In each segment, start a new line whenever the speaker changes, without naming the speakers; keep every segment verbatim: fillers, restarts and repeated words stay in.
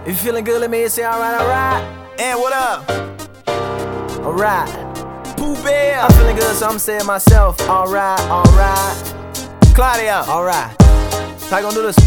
If you feeling good, let me hear you say alright, alright.
And what up?
Alright.
Pooh Bear.
I'm feeling good, so I'm saying myself, alright, alright.
Claudia.
Alright. How you gonna do this?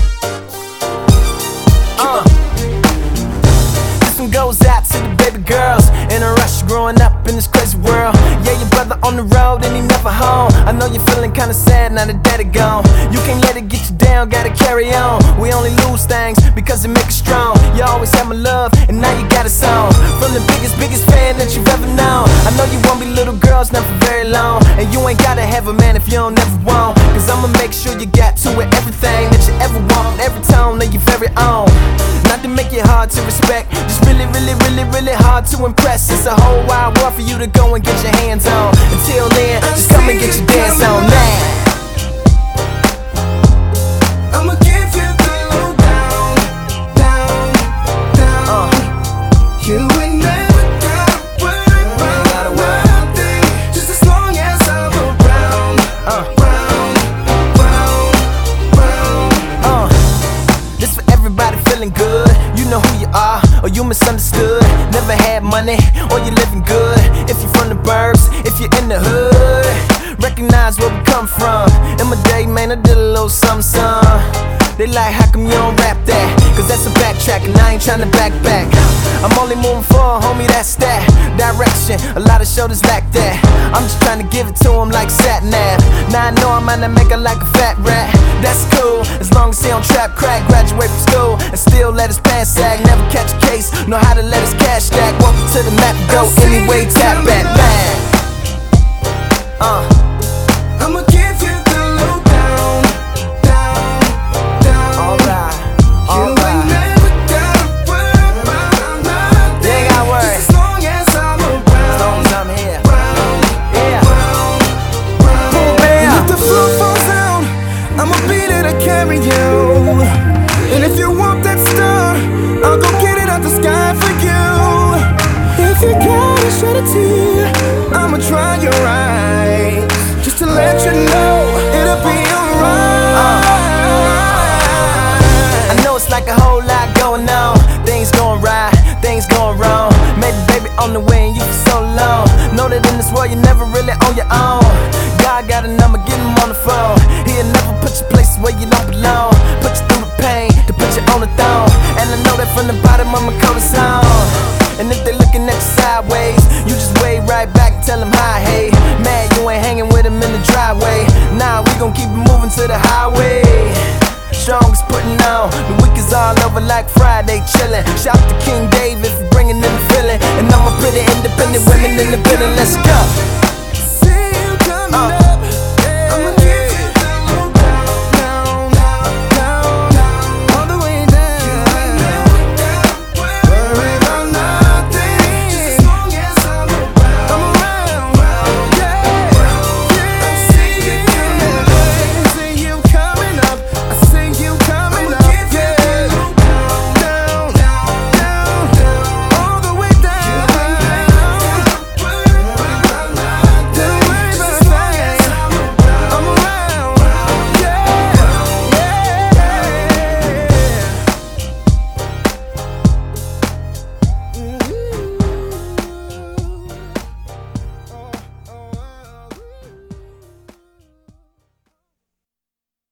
Uh. This one goes out to the baby girls in a rush growing up in this crazy world. Yeah, your brother on the road and he never home. I know you're feeling kinda sad now that daddy gone. You can't let it get you down, gotta carry on. We only lose things because it make us strong. You always had my love and now you got a song. From the biggest, biggest fan that you've ever known. I know you won't be little girls not for very long. And you ain't gotta have a man if you don't ever want. Cause I'ma make sure you got to it, everything that you ever want, every tone of your very own. Not to make it hard to respect, just really, really, really, really hard to impress. It's a whole wide world for you to go and get your hands on. Until then, just come and get your dance on now.
I'ma give you the lowdown, down, down. Uh. You ain't never gotta worry about nothing, just as long as I'm around,
uh.
round, round, round.
Uh. This for everybody feeling good. You know who you are, or you misunderstood. Never had money, or you living good. If you're from the burbs, if you're in the hood, recognize where we come from. In my day, man, I did a little something, some. They like, how come you don't rap that? Cause that's a backtrack and I ain't tryna back back. I'm only moving forward, homie, that's that direction. A lot of shoulders lack that. I'm just trying to give it to him like sat-nav. Now I know I might not make it like a fat rat. That's cool, as long as he don't trap crack. Graduate from school and still let his pants sag. Never catch a case, know how to let his cash stack. Welcome to the map, go anyway, tap at man. Uh.
I'ma give you the lowdown, down, down.
Alright,
You
alright.
ain't never gotta worry about nothing,
They ain't gotta worry.
just as long as I'm around,
As long as I'm here.
round,
Yeah.
round, round.
Pooh Bear.
And if the floor falls down, I'ma be there to carry you. And if you want that star, I'll go get it out the sky for you. If you gotta shed a tear, I'ma try your right, just to let you know it'll be alright.
I know it's like a whole lot going on. Things going right, things going wrong. Maybe baby on the way and you for so long. Know that in this world you're never really on your own. God got a number, get him on the phone. He'll never put you places where you don't belong. Put you through the pain to put you on the throne. And I know that from the bottom of my coat is on. And if they looking at you sideways, you just wave right back and tell them hi, hey. Man, you ain't hanging with him in the driveway. Nah, we gon' keep it moving to the highway. Strongest putting on, the week is all over like Friday chillin'. Shout to King David for bringing in the feeling. And I'm a pretty independent women in the building, let's go.
See you coming
Uh.
up.